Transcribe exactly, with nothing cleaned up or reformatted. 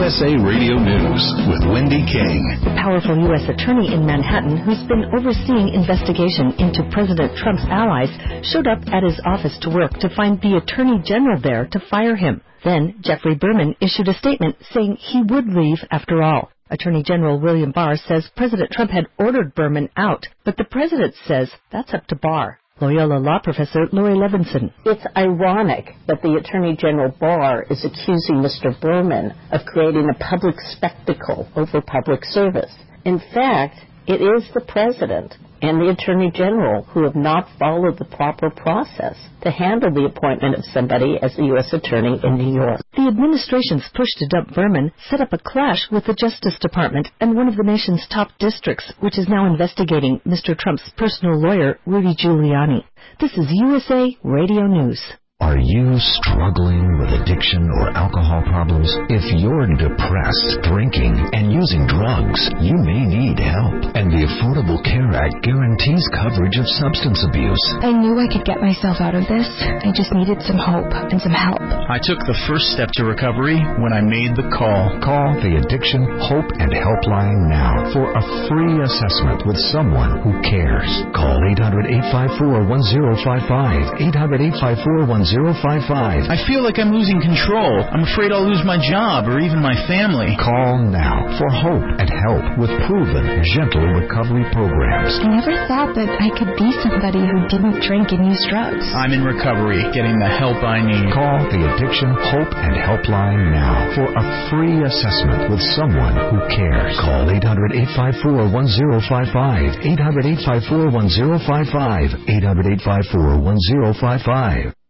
S A Radio News with Wendy King. The powerful U S attorney in Manhattan who's been overseeing investigation into President Trump's allies showed up at his office to work to find the attorney general there to fire him. Then Geoffrey Berman issued a statement saying he would leave after all. Attorney General William Barr says President Trump had ordered Berman out, but the president says that's up to Barr. Loyola law professor Lori Levinson. It's ironic that the Attorney General Barr is accusing Mister Berman of creating a public spectacle over public service. In fact, it is the President and the Attorney General who have not followed the proper process to handle the appointment of somebody as the U S Attorney in New York. The administration's push to dump Berman set up a clash with the Justice Department and one of the nation's top districts, which is now investigating Mister Trump's personal lawyer, Rudy Giuliani. This is U S A Radio News. Are you struggling with addiction or alcohol problems? If you're depressed, drinking, and using drugs, you may need help. And the Affordable Care Act guarantees coverage of substance abuse. I knew I could get myself out of this. I just needed some hope and some help. I took the first step to recovery when I made the call. Call the Addiction Hope and Helpline now for a free assessment with someone who cares. Call eight hundred, eight five four, one zero five five, eight hundred, eight five four, one zero five five. I feel like I'm losing control. I'm afraid I'll lose my job or even my family. Call now for hope and help with proven, gentle recovery programs. I never thought that I could be somebody who didn't drink and use drugs. I'm in recovery, getting the help I need. Call the Addiction Hope and Helpline now for a free assessment with someone who cares. Call eight hundred, eight five four, one zero five five, eight hundred, eight five four, one zero five five, eight hundred, eight five four, one zero five five.